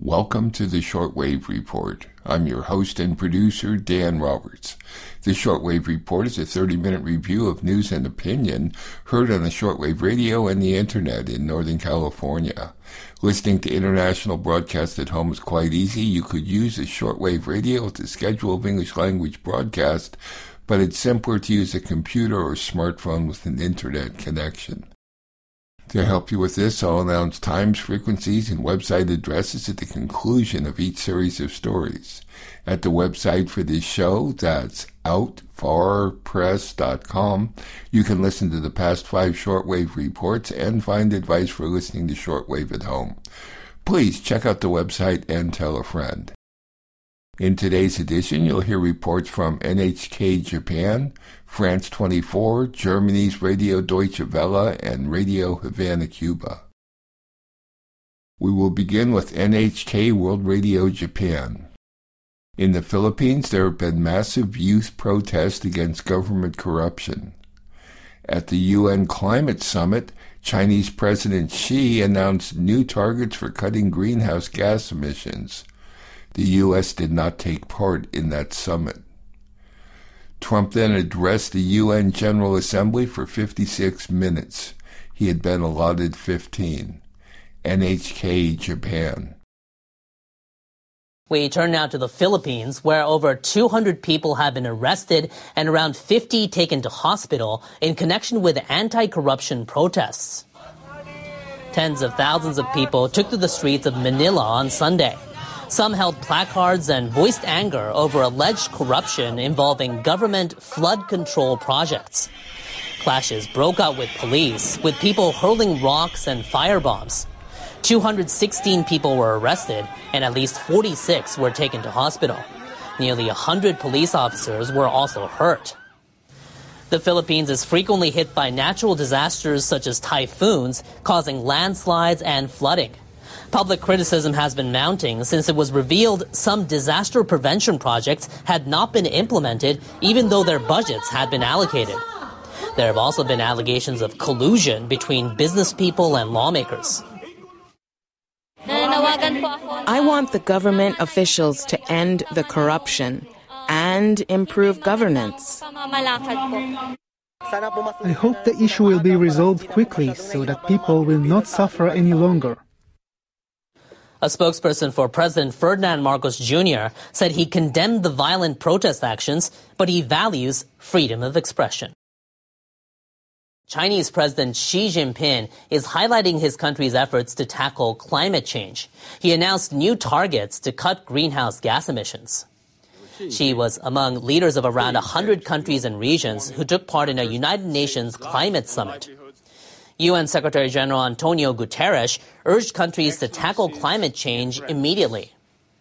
Welcome to the Shortwave Report. I'm your host and producer, Dan Roberts. The Shortwave Report is a 30-minute review of news and opinion heard on the shortwave radio and the internet in Northern California. Listening to international broadcasts at home is quite easy. You could use the shortwave radio with a schedule of English language broadcast, but it's simpler to use a computer or smartphone with an internet connection. To help you with this, I'll announce times, frequencies, and website addresses at the conclusion of each series of stories. At the website for this show, that's outfarpress.com, you can listen to the past 5 shortwave reports and find advice for listening to shortwave at home. Please check out the website and tell a friend. In today's edition, you'll hear reports from NHK Japan, France 24, Germany's Radio Deutsche Welle, and Radio Havana, Cuba. We will begin with NHK World Radio Japan. In the Philippines, there have been massive youth protests against government corruption. At the UN Climate Summit, Chinese President Xi announced new targets for cutting greenhouse gas emissions. The U.S. did not take part in that summit. Trump then addressed the UN General Assembly for 56 minutes. He had been allotted 15. NHK Japan. We turn now to the Philippines, where over 200 people have been arrested and around 50 taken to hospital in connection with anti-corruption protests. Tens of thousands of people took to the streets of Manila on Sunday. Some held placards and voiced anger over alleged corruption involving government flood control projects. Clashes broke out with police, with people hurling rocks and firebombs. 216 people were arrested, and at least 46 were taken to hospital. Nearly 100 police officers were also hurt. The Philippines is frequently hit by natural disasters such as typhoons, causing landslides and flooding. Public criticism has been mounting since it was revealed some disaster prevention projects had not been implemented even though their budgets had been allocated. There have also been allegations of collusion between business people and lawmakers. I want the government officials to end the corruption and improve governance. I hope the issue will be resolved quickly so that people will not suffer any longer. A spokesperson for President Ferdinand Marcos Jr. said he condemned the violent protest actions, but he values freedom of expression. Chinese President Xi Jinping is highlighting his country's efforts to tackle climate change. He announced new targets to cut greenhouse gas emissions. Xi was among leaders of around 100 countries and regions who took part in a United Nations climate summit. UN Secretary-General Antonio Guterres urged countries to tackle climate change immediately.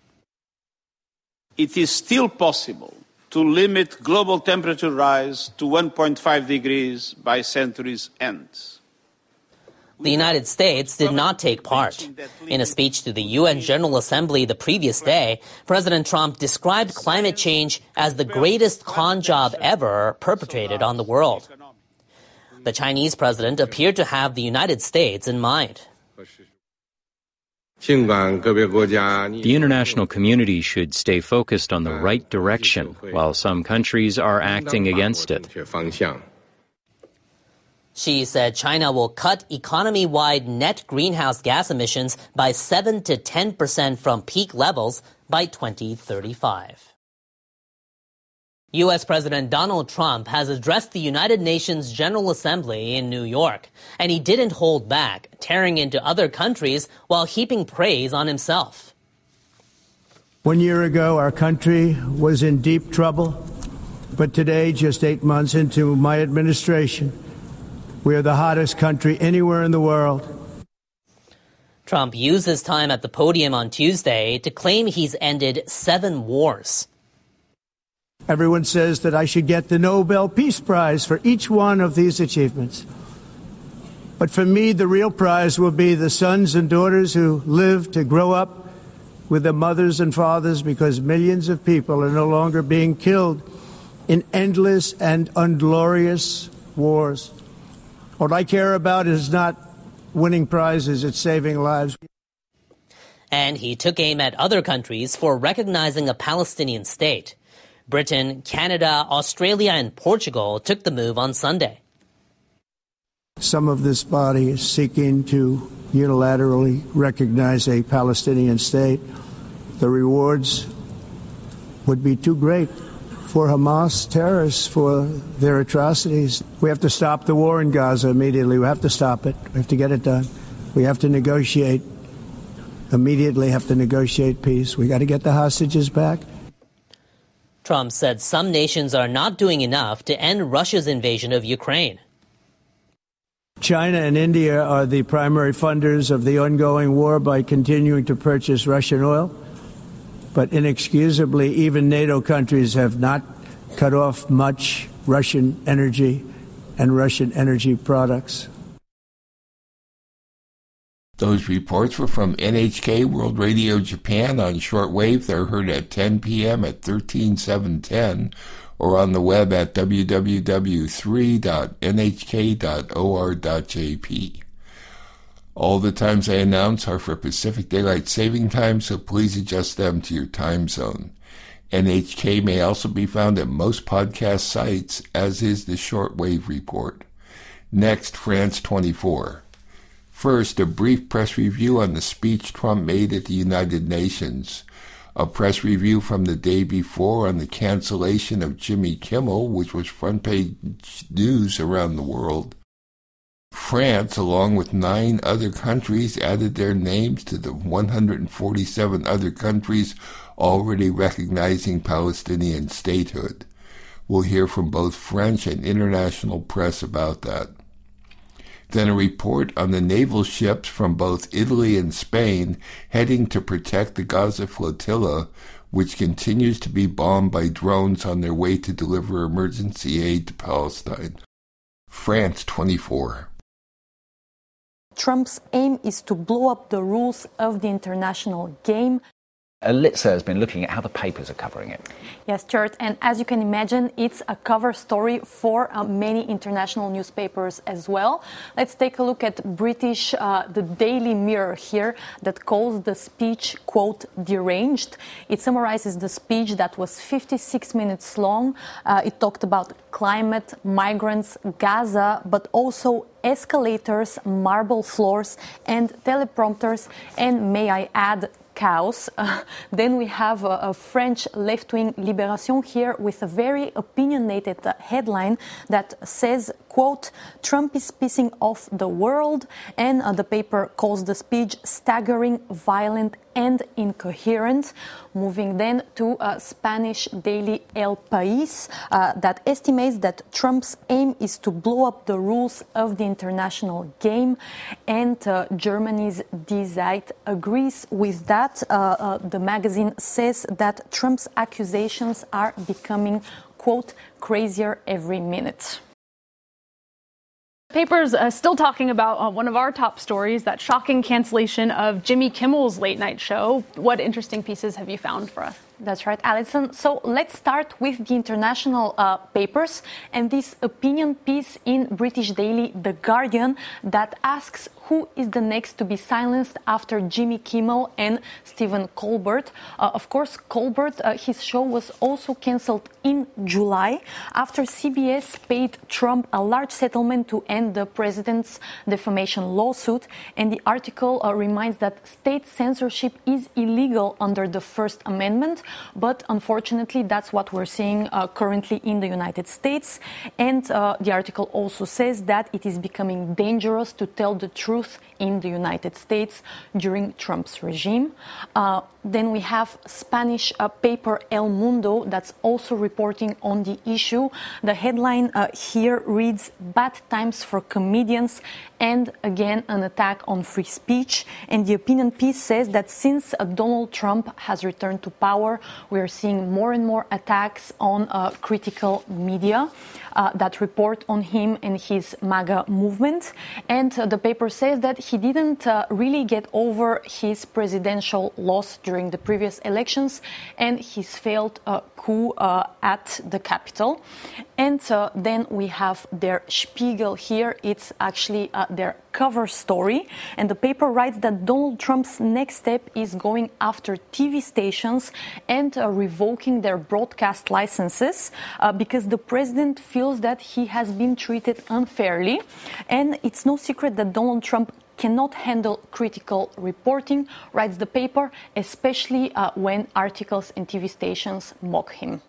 It is still possible to limit global temperature rise to 1.5 degrees by century's end. The United States did not take part. In a speech to the UN General Assembly the previous day, President Trump described climate change as the greatest con job ever perpetrated on the world. The Chinese president appeared to have the United States in mind. The international community should stay focused on the right direction, while some countries are acting against it. Xi said China will cut economy-wide net greenhouse gas emissions by 7 to 10% from peak levels by 2035. U.S. President Donald Trump has addressed the United Nations General Assembly in New York, and he didn't hold back, tearing into other countries while heaping praise on himself. 1 year ago, our country was in deep trouble, but today, just 8 months into my administration, we are the hottest country anywhere in the world. Trump used his time at the podium on Tuesday to claim he's ended 7 wars. Everyone says that I should get the Nobel Peace Prize for each one of these achievements. But for me, the real prize will be the sons and daughters who live to grow up with their mothers and fathers, because millions of people are no longer being killed in endless and unglorious wars. What I care about is not winning prizes, it's saving lives. And he took aim at other countries for recognizing a Palestinian state. Britain, Canada, Australia, and Portugal took the move on Sunday. Some of this body is seeking to unilaterally recognize a Palestinian state. The rewards would be too great for Hamas terrorists for their atrocities. We have to stop the war in Gaza immediately. We have to stop it. We have to get it done. We have to negotiate. Immediately have to negotiate peace. We got to get the hostages back. Trump said some nations are not doing enough to end Russia's invasion of Ukraine. China and India are the primary funders of the ongoing war by continuing to purchase Russian oil. But inexcusably, even NATO countries have not cut off much Russian energy and Russian energy products. Those reports were from NHK World Radio Japan on shortwave. They're heard at 10 p.m. at 13710 or on the web at www.3.nhk.or.jp. All the times I announce are for Pacific Daylight Saving Time, so please adjust them to your time zone. NHK may also be found at most podcast sites, as is the Shortwave Report. Next, France 24. First, a brief press review on the speech Trump made at the United Nations. A press review from the day before on the cancellation of Jimmy Kimmel, which was front-page news around the world. France, along with 9 other countries, added their names to the 147 other countries already recognizing Palestinian statehood. We'll hear from both French and international press about that. Then a report on the naval ships from both Italy and Spain heading to protect the Gaza flotilla, which continues to be bombed by drones on their way to deliver emergency aid to Palestine. France 24. Trump's aim is to blow up the rules of the international game. Litzer has been looking at how the papers are covering it. Yes, Stuart, and as you can imagine, it's a cover story for many international newspapers as well. Let's take a look at British, the Daily Mirror here, that calls the speech, quote, deranged. It summarizes the speech that was 56 minutes long. It talked about climate, migrants, Gaza, but also escalators, marble floors, and teleprompters, and may I add, cows. Then we have a French left-wing Libération here with a very opinionated headline that says, quote, Trump is pissing off the world, and the paper calls the speech staggering, violent, and incoherent. Moving then to Spanish daily El País that estimates that Trump's aim is to blow up the rules of the international game, and Germany's Die Zeit agrees with that. The magazine says that Trump's accusations are becoming, quote, crazier every minute. Papers still talking about one of our top stories, that shocking cancellation of Jimmy Kimmel's late night show. What interesting pieces have you found for us? That's right, Alison. So let's start with the international papers and this opinion piece in British daily The Guardian that asks who is the next to be silenced after Jimmy Kimmel and Stephen Colbert. Of course, Colbert, his show was also cancelled in July after CBS paid Trump a large settlement to end the president's defamation lawsuit. And the article reminds that state censorship is illegal under the First Amendment. But unfortunately, that's what we're seeing currently in the United States. And the article also says that it is becoming dangerous to tell the truth in the United States during Trump's regime. Then we have Spanish paper El Mundo that's also reporting on the issue. The headline here reads, Bad Times for Comedians, and again an attack on free speech. And the opinion piece says that since Donald Trump has returned to power, we are seeing more and more attacks on critical media that report on him and his MAGA movement. And the paper says that he didn't really get over his presidential loss during during the previous elections and his failed coup at the capital. And then we have their Spiegel here. It's actually their cover story. And the paper writes that Donald Trump's next step is going after TV stations and revoking their broadcast licenses because the president feels that he has been treated unfairly. And it's no secret that Donald Trump cannot handle critical reporting, writes the paper, especially when articles and TV stations mock him.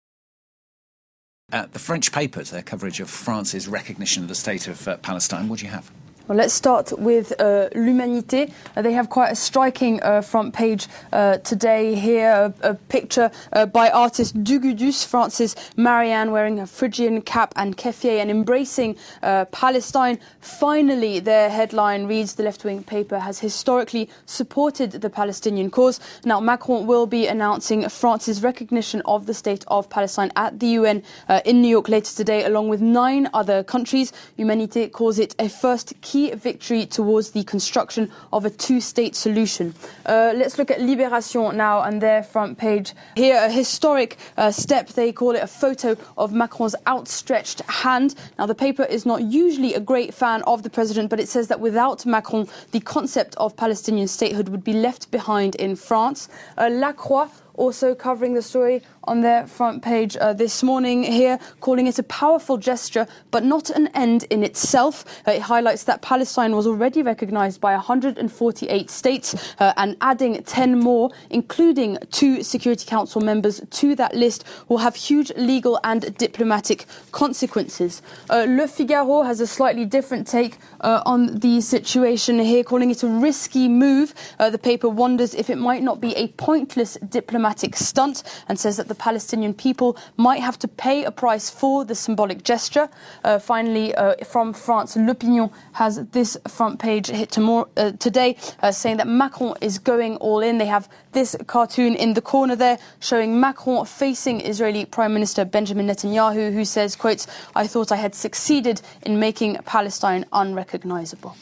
The French papers, their coverage of France's recognition of the state of Palestine, what do you have? Well, let's start with L'Humanité. They have quite a striking front page today here, a picture by artist Dugudus, France's Marianne, wearing a Phrygian cap and keffiyeh and embracing Palestine. Finally, their headline reads, the left-wing paper has historically supported the Palestinian cause. Now, Macron will be announcing France's recognition of the state of Palestine at the UN in New York later today, along with 9 other countries. L'Humanité calls it a first key victory towards the construction of a 2-state solution. Let's look at Libération now and their front page. Here, a historic step. They call it a photo of Macron's outstretched hand. Now, the paper is not usually a great fan of the president, but it says that without Macron, the concept of Palestinian statehood would be left behind in France. La Croix also covering the story on their front page this morning here, calling it a powerful gesture, but not an end in itself. It highlights that Palestine was already recognised by 148 states and adding 10 more, including 2 Security Council members to that list, will have huge legal and diplomatic consequences. Le Figaro has a slightly different take on the situation here, calling it a risky move. The paper wonders if it might not be a pointless diplomatic stunt and says that the Palestinian people might have to pay a price for the symbolic gesture. Finally, from France, L'Opinion has this front page hit today saying that Macron is going all in. They have this cartoon in the corner there showing Macron facing Israeli Prime Minister Benjamin Netanyahu, who says, quote, "I thought I had succeeded in making Palestine unrecognisable."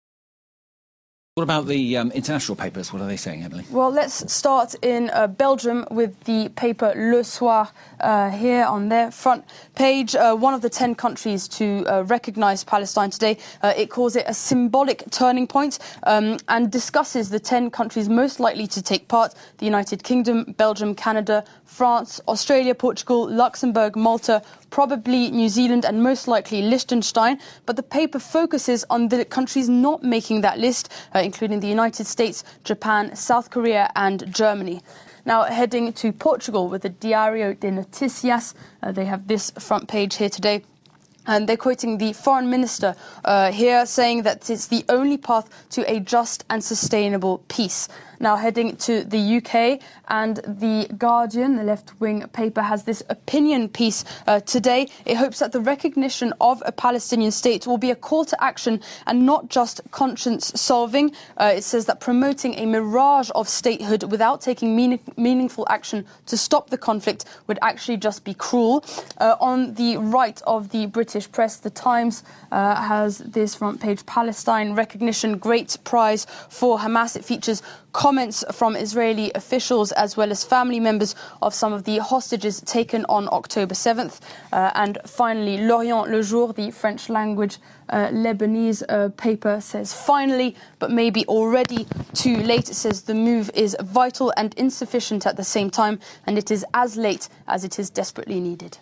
What about the international papers? What are they saying, Emily? Well, let's start in Belgium with the paper Le Soir here on their front page. One of the 10 countries to recognise Palestine today. It calls it a symbolic turning point and discusses the 10 countries most likely to take part: the United Kingdom, Belgium, Canada, France, Australia, Portugal, Luxembourg, Malta, probably New Zealand and most likely Liechtenstein. But the paper focuses on the countries not making that list, including the United States, Japan, South Korea and Germany. Now, heading to Portugal with the Diário de Notícias, they have this front page here today. And they're quoting the foreign minister here, saying that it's the only path to a just and sustainable peace. Now, heading to the UK, and The Guardian, the left-wing paper, has this opinion piece today. It hopes that the recognition of a Palestinian state will be a call to action and not just conscience-solving. It says that promoting a mirage of statehood without taking meaningful action to stop the conflict would actually just be cruel. On the right of the British press, The Times has this front page: Palestine recognition, great prize for Hamas. It features comments from Israeli officials as well as family members of some of the hostages taken on October 7th. And finally, L'Orient Le Jour, the French language Lebanese paper, says finally, but maybe already too late. It says the move is vital and insufficient at the same time, and it is as late as it is desperately needed.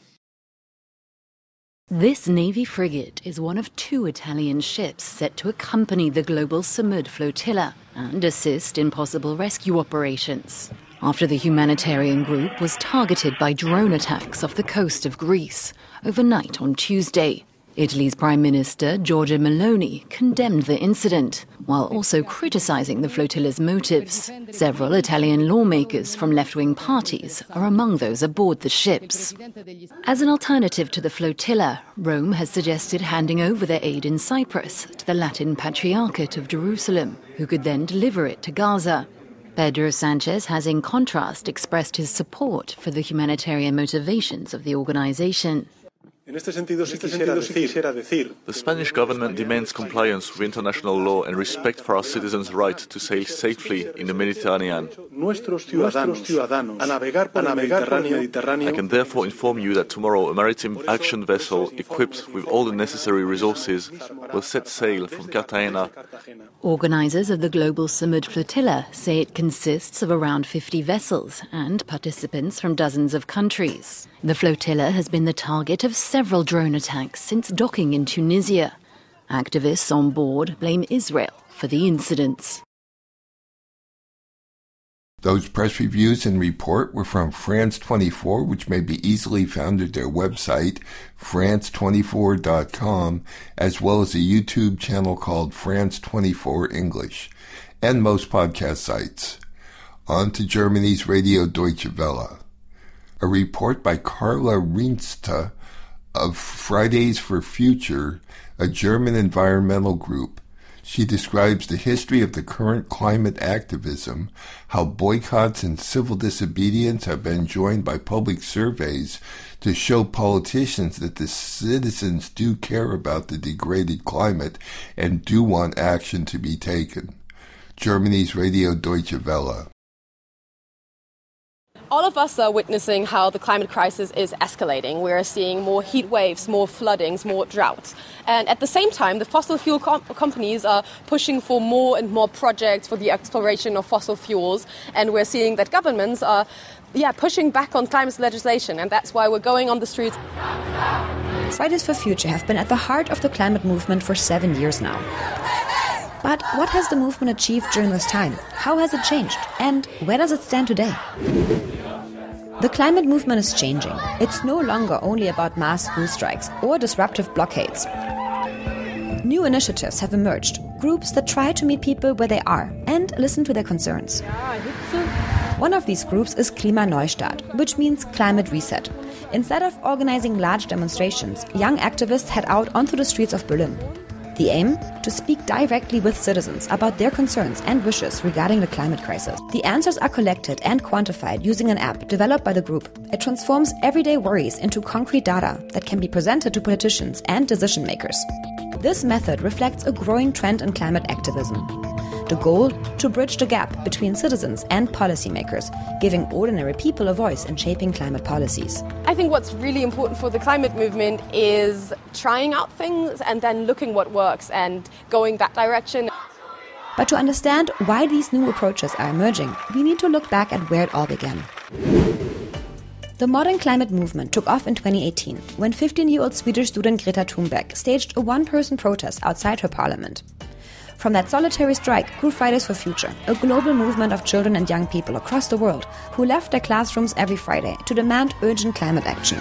This Navy frigate is one of 2 Italian ships set to accompany the global Samud flotilla and assist in possible rescue operations, after the humanitarian group was targeted by drone attacks off the coast of Greece overnight on Tuesday. Italy's Prime Minister Giorgia Meloni condemned the incident, while also criticising the flotilla's motives. Several Italian lawmakers from left-wing parties are among those aboard the ships. As an alternative to the flotilla, Rome has suggested handing over their aid in Cyprus to the Latin Patriarchate of Jerusalem, who could then deliver it to Gaza. Pedro Sanchez has, in contrast, expressed his support for the humanitarian motivations of the organisation. The Spanish government demands compliance with international law and respect for our citizens' right to sail safely in the Mediterranean. I can therefore inform you that tomorrow a maritime action vessel equipped with all the necessary resources will set sail from Cartagena. Organisers of the Global Samud Flotilla say it consists of around 50 vessels and participants from dozens of countries. The flotilla has been the target of several drone attacks since docking in Tunisia. Activists on board blame Israel for the incidents. Those press reviews and report were from France 24, which may be easily found at their website, france24.com, as well as a YouTube channel called France 24 English, and most podcast sites. On to Germany's Radio Deutsche Welle. A report by Carla Rienste of Fridays for Future, a German environmental group. She describes the history of the current climate activism, how boycotts and civil disobedience have been joined by public surveys to show politicians that the citizens do care about the degraded climate and do want action to be taken. Germany's Radio Deutsche Welle. All of us are witnessing how the climate crisis is escalating. We are seeing more heat waves, more floodings, more droughts. And at the same time, the fossil fuel companies are pushing for more and more projects for the exploration of fossil fuels. And we're seeing that governments are pushing back on climate legislation. And that's why we're going on the streets. Fridays for Future have been at the heart of the climate movement for 7 years now. But what has the movement achieved during this time? How has it changed? And where does it stand today? The climate movement is changing. It's no longer only about mass school strikes or disruptive blockades. New initiatives have emerged, groups that try to meet people where they are and listen to their concerns. One of these groups is Klimaneustart, which means climate reset. Instead of organizing large demonstrations, young activists head out onto the streets of Berlin. The aim? To speak directly with citizens about their concerns and wishes regarding the climate crisis. The answers are collected and quantified using an app developed by the group. It transforms everyday worries into concrete data that can be presented to politicians and decision makers. This method reflects a growing trend in climate activism. The goal? To bridge the gap between citizens and policymakers, giving ordinary people a voice in shaping climate policies. I think what's really important for the climate movement is trying out things and then looking what works and going that direction. But to understand why these new approaches are emerging, we need to look back at where it all began. The modern climate movement took off in 2018 when 15-year-old Swedish student Greta Thunberg staged a one-person protest outside her parliament. From that solitary strike grew Fridays for Future, a global movement of children and young people across the world who left their classrooms every Friday to demand urgent climate action.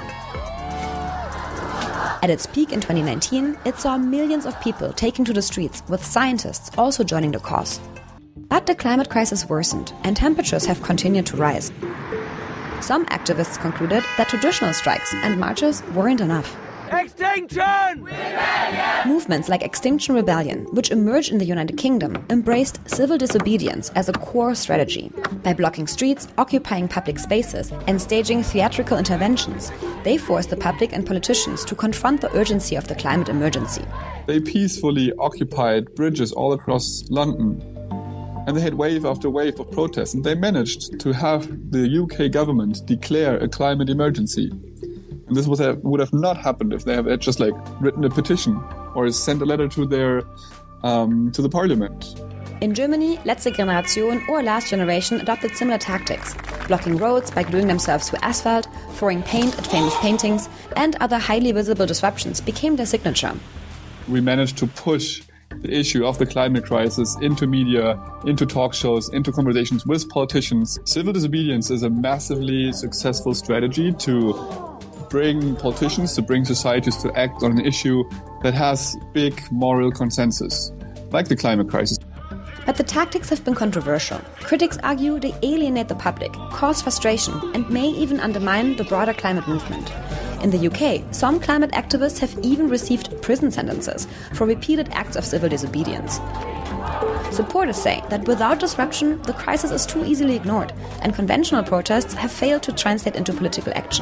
At its peak in 2019, it saw millions of people taking to the streets, with scientists also joining the cause. But the climate crisis worsened, and temperatures have continued to rise. Some activists concluded that traditional strikes and marches weren't enough. Extinction Rebellion! Movements like Extinction Rebellion, which emerged in the United Kingdom, embraced civil disobedience as a core strategy. By blocking streets, occupying public spaces, and staging theatrical interventions, they forced the public and politicians to confront the urgency of the climate emergency. They peacefully occupied bridges all across London. And they had wave after wave of protests, and they managed to have the UK government declare a climate emergency. And this would have not happened if they had just written a petition or sent a letter to their to the parliament. In Germany, Letzte Generation or Last Generation adopted similar tactics, blocking roads by gluing themselves to asphalt, throwing paint at famous paintings, and other highly visible disruptions became their signature. We managed to push the issue of the climate crisis into media, into talk shows, into conversations with politicians. Civil disobedience is a massively successful strategy to bring politicians, to bring societies to act on an issue that has big moral consensus, like the climate crisis. But the tactics have been controversial. Critics argue they alienate the public, cause frustration, and may even undermine the broader climate movement. In the UK, some climate activists have even received prison sentences for repeated acts of civil disobedience. Supporters say that without disruption, the crisis is too easily ignored, and conventional protests have failed to translate into political action.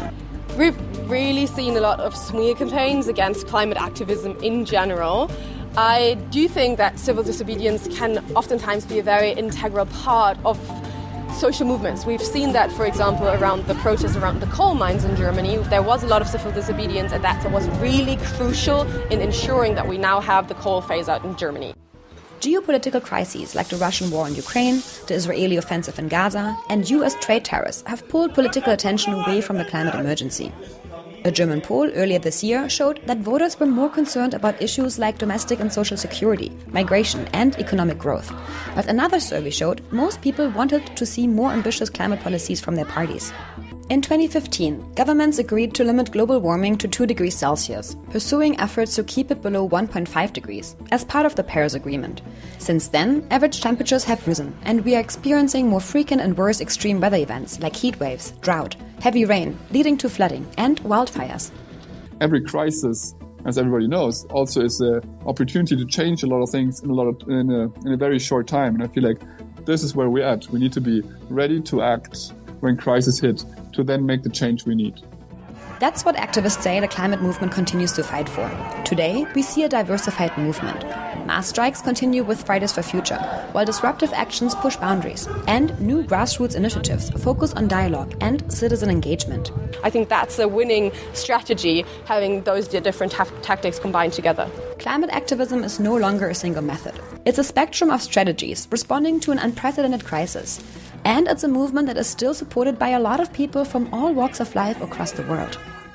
We've really seen a lot of smear campaigns against climate activism in general. I do think that civil disobedience can oftentimes be a very integral part of social movements. We've seen that, for example, around the protests around the coal mines in Germany. There was a lot of civil disobedience, and that was really crucial in ensuring that we now have the coal phase out in Germany. Geopolitical crises like the Russian war in Ukraine, the Israeli offensive in Gaza, and US trade tariffs have pulled political attention away from the climate emergency. A German poll earlier this year showed that voters were more concerned about issues like domestic and social security, migration, and economic growth. But another survey showed most people wanted to see more ambitious climate policies from their parties. In 2015, governments agreed to limit global warming to 2 degrees Celsius, pursuing efforts to keep it below 1.5 degrees, as part of the Paris Agreement. Since then, average temperatures have risen, and we are experiencing more frequent and worse extreme weather events like heat waves, drought, heavy rain, leading to flooding and wildfires. Every crisis, as everybody knows, also is an opportunity to change a lot of things in a very short time. And I feel like this is where we're at. We need to be ready to act when crisis hit, to then make the change we need. That's what activists say the climate movement continues to fight for. Today, we see a diversified movement. Mass strikes continue with Fridays for Future, while disruptive actions push boundaries. And new grassroots initiatives focus on dialogue and citizen engagement. I think that's a winning strategy, having those different tactics combined together. Climate activism is no longer a single method. It's a spectrum of strategies responding to an unprecedented crisis. And it's a movement that is still supported by a lot of people from all walks of life across the world.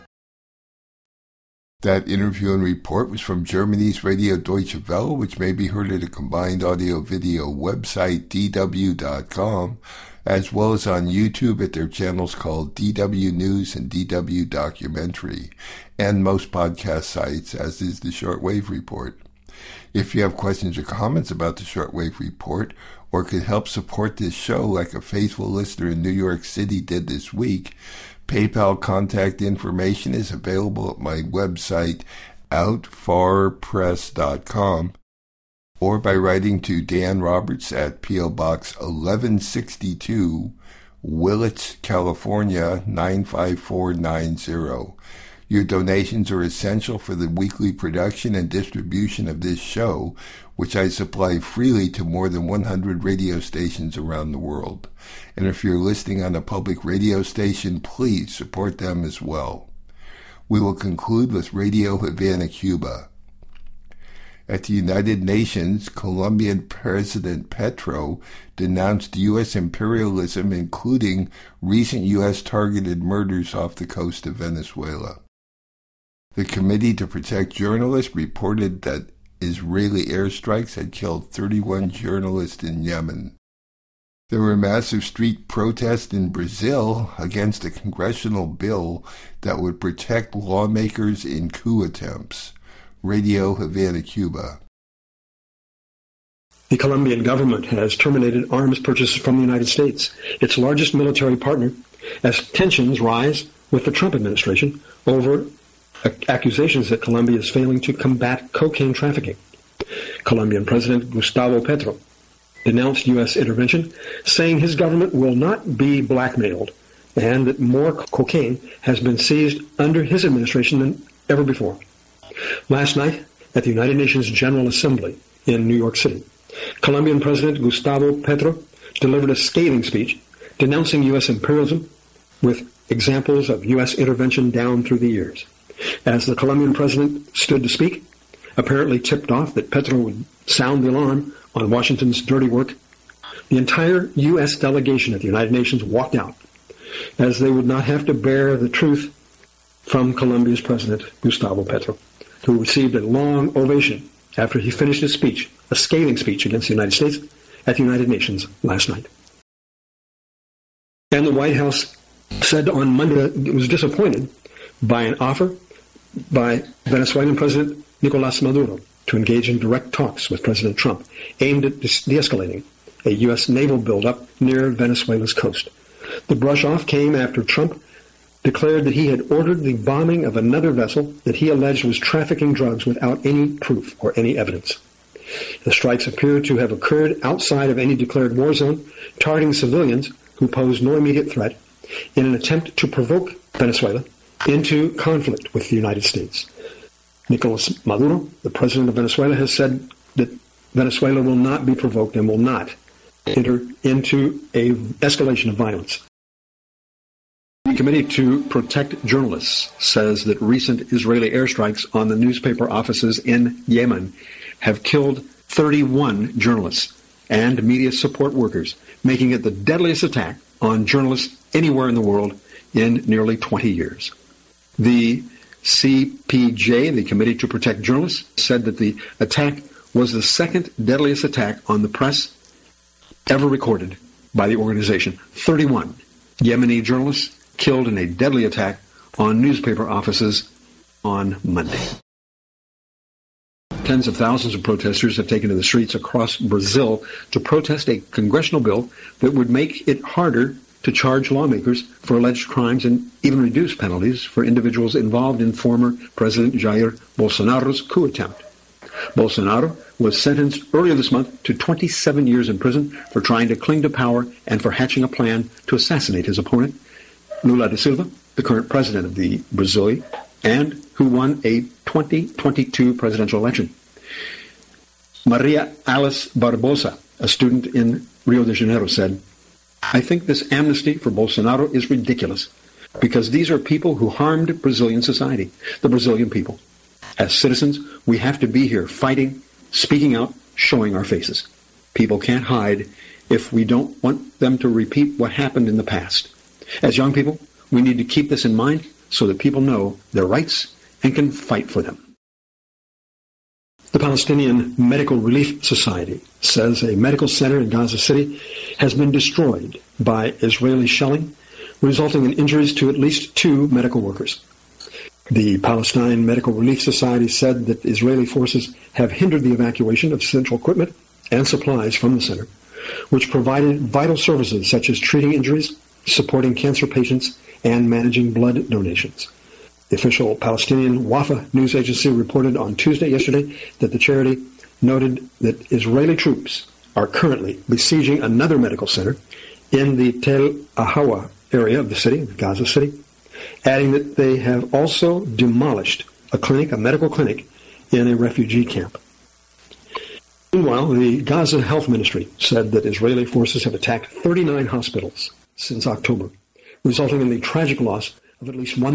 That interview and report was from Germany's Radio Deutsche Welle, which may be heard at a combined audio-video website, dw.com, as well as on YouTube at their channels called DW News and DW Documentary, and most podcast sites, as is the Shortwave Report. If you have questions or comments about the Shortwave Report, or could help support this show like a faithful listener in New York City did this week, PayPal contact information is available at my website, outfarpress.com, or by writing to Dan Roberts at P.O. Box 1162, Willits, California, 95490. Your donations are essential for the weekly production and distribution of this show, which I supply freely to more than 100 radio stations around the world. And if you're listening on a public radio station, please support them as well. We will conclude with Radio Havana, Cuba. At the United Nations, Colombian President Petro denounced U.S. imperialism, including recent U.S. targeted murders off the coast of Venezuela. The Committee to Protect Journalists reported that Israeli airstrikes had killed 31 journalists in Yemen. There were massive street protests in Brazil against a congressional bill that would protect lawmakers in coup attempts. Radio Havana, Cuba. The Colombian government has terminated arms purchases from the United States, its largest military partner, as tensions rise with the Trump administration over accusations that Colombia is failing to combat cocaine trafficking. Colombian President Gustavo Petro denounced U.S. intervention, saying his government will not be blackmailed and that more cocaine has been seized under his administration than ever before. Last night, at the United Nations General Assembly in New York City, Colombian President Gustavo Petro delivered a scathing speech denouncing U.S. imperialism with examples of U.S. intervention down through the years. As the Colombian president stood to speak, apparently tipped off that Petro would sound the alarm on Washington's dirty work, the entire U.S. delegation at the United Nations walked out, as they would not have to bear the truth from Colombia's president, Gustavo Petro, who received a long ovation after he finished his speech, a scathing speech against the United States at the United Nations last night. And the White House said on Monday that it was disappointed by an offer by Venezuelan President Nicolás Maduro to engage in direct talks with President Trump aimed at de-escalating a U.S. naval buildup near Venezuela's coast. The brush-off came after Trump declared that he had ordered the bombing of another vessel that he alleged was trafficking drugs without any proof or any evidence. The strikes appear to have occurred outside of any declared war zone, targeting civilians who pose no immediate threat in an attempt to provoke Venezuela into conflict with the United States. Nicolas Maduro, the president of Venezuela, has said that Venezuela will not be provoked and will not enter into an escalation of violence. The Committee to Protect Journalists says that recent Israeli airstrikes on the newspaper offices in Yemen have killed 31 journalists and media support workers, making it the deadliest attack on journalists anywhere in the world in nearly 20 years. The CPJ, the Committee to Protect Journalists, said that the attack was the second deadliest attack on the press ever recorded by the organization. 31 Yemeni journalists killed in a deadly attack on newspaper offices on Monday. Tens of thousands of protesters have taken to the streets across Brazil to protest a congressional bill that would make it harder to charge lawmakers for alleged crimes and even reduce penalties for individuals involved in former President Jair Bolsonaro's coup attempt. Bolsonaro was sentenced earlier this month to 27 years in prison for trying to cling to power and for hatching a plan to assassinate his opponent, Lula da Silva, the current president of the Brazil, and who won a 2022 presidential election. Maria Alice Barbosa, a student in Rio de Janeiro, said, "I think this amnesty for Bolsonaro is ridiculous because these are people who harmed Brazilian society, the Brazilian people. As citizens, we have to be here fighting, speaking out, showing our faces. People can't hide if we don't want them to repeat what happened in the past. As young people, we need to keep this in mind so that people know their rights and can fight for them." The Palestinian Medical Relief Society says a medical center in Gaza City has been destroyed by Israeli shelling, resulting in injuries to at least 2 medical workers. The Palestine Medical Relief Society said that Israeli forces have hindered the evacuation of essential equipment and supplies from the center, which provided vital services such as treating injuries, supporting cancer patients, and managing blood donations. The official Palestinian Wafa news agency reported on Tuesday yesterday that the charity noted that Israeli troops are currently besieging another medical center in the Tel Ahawa area of the city, Gaza City, adding that they have also demolished a medical clinic in a refugee camp. Meanwhile, the Gaza Health Ministry said that Israeli forces have attacked 39 hospitals since October, resulting in the tragic loss of at least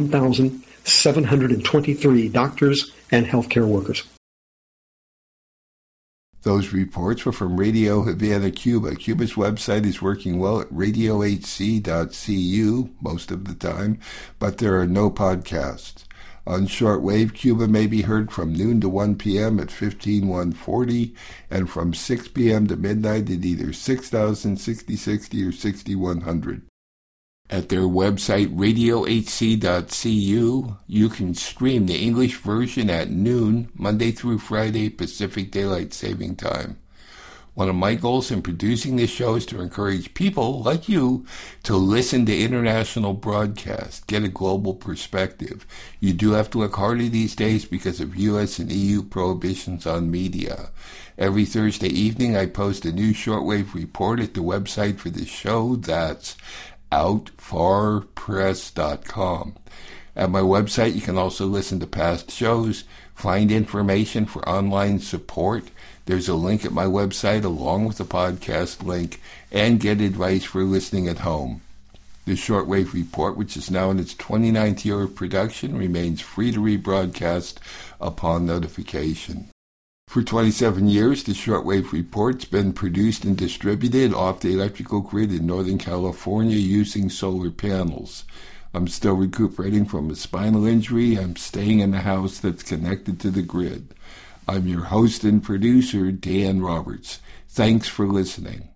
1,723 doctors and healthcare workers. Those reports were from Radio Havana, Cuba. Cuba's website is working well at radiohc.cu most of the time, but there are no podcasts. On shortwave, Cuba may be heard from noon to 1 p.m. at 15140 and from 6 p.m. to midnight at either 6000, 6060, or 6100. At their website, radiohc.cu, you can stream the English version at noon, Monday through Friday, Pacific Daylight Saving Time. One of my goals in producing this show is to encourage people like you to listen to international broadcasts, get a global perspective. You do have to look harder these days because of U.S. and EU prohibitions on media. Every Thursday evening, I post a new shortwave report at the website for the show. That's outfarpress.com. At my website, you can also listen to past shows, find information for online support. There's a link at my website along with the podcast link, and get advice for listening at home. The Shortwave Report, which is now in its 29th year of production, remains free to rebroadcast upon notification. For 27 years, the Shortwave Report's been produced and distributed off the electrical grid in Northern California using solar panels. I'm still recuperating from a spinal injury. I'm staying in a house that's connected to the grid. I'm your host and producer, Dan Roberts. Thanks for listening.